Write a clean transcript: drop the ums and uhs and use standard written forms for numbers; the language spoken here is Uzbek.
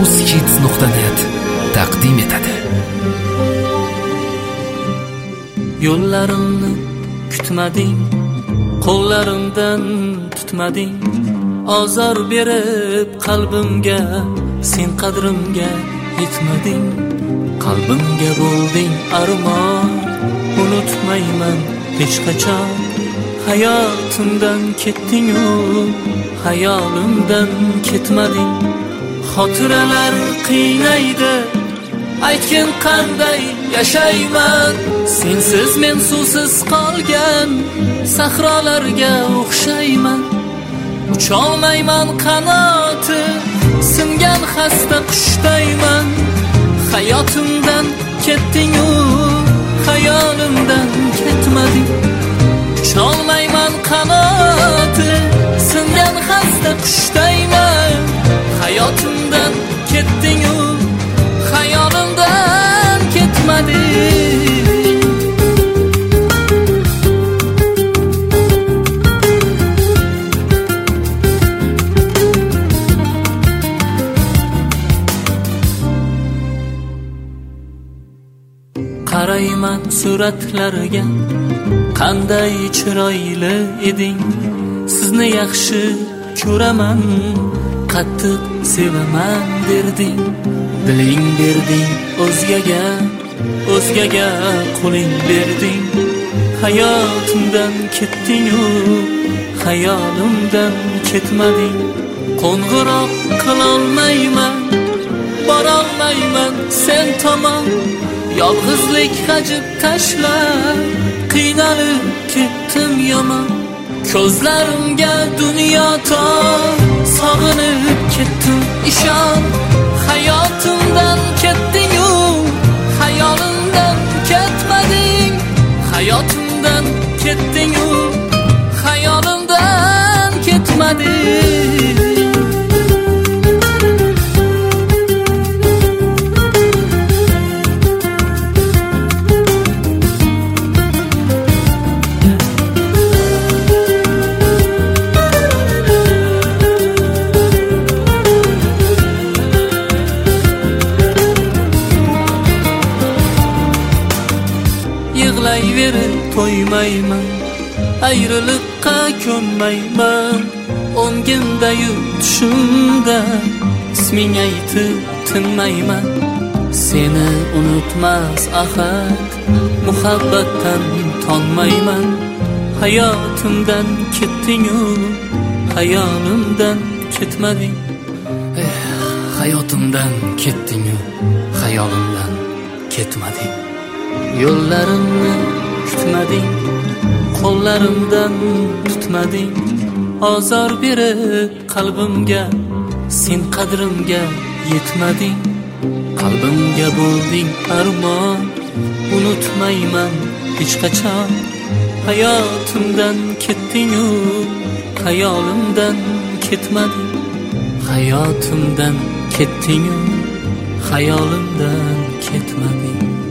uzhits.net taqdim etadi. Yo'llarimni kutmading, qo'llarimdan tutmading, azor berib qalbimga, sen qadrimga yetmading. Qalbimga bo'lding armon, unutmayman hech qachon. Hayotimdan ketding-u, hayolimdan ketmading. Xotiralar qiynaydi, aytgin qanday yashayman. Sensiz men suvsiz qolgan sahrolarga o'xshayman. Ucholmayman qanoti singan xasta qushdayman. Hayotimdan ketding-u, hayolimdan ketmading. Ucholmayman qanoti singan xasta qushdayman. Hayotimdan ketding-u, hayolimdan ketmading. Qarayman suratlarga, qanday chiroyli eding. Sizni yaxshi ko'raman, qattiq sevaman derding. Diling berding o'zgaga, o'zgaga qo'ling berding. Hayotimdan ketding-u, hayolimdan ketmading. Qo'ng'iroq qilolmayman, borolmayman sen tomon. Yolg'izlik g'ajib tashlab, qiynalib ketdim yomon. Ko'zlarimga dunyo tor, sog'inib ketdim ishon. Hayotimdan ketding-u, hayolimdan ketmading. Hayotimdan ketding-u, hayolimdan ketmading. Yig'layverib to'ymayman, ayriliqqa ko'nmayman. O'ngimda-yu tushimda isming aytib tinmayman. Seni unutmas ahad, muhabbatdan tonmayman. Hayotimdan ketding-u, hayolimdan ketmading. Hayotimdan ketding-u, hayolimdan ketmading. Yo'llarimni kutmading, qo'llarimdan tutmading. Azor berib qalbimga, sen qadrimga yetmading. Qalbimga bo'lding armon, unutmayman hech qachon. Hayotimdan ketding-u, hayolimdan ketmading. Hayotimdan ketding-u, hayolimdan ketmading.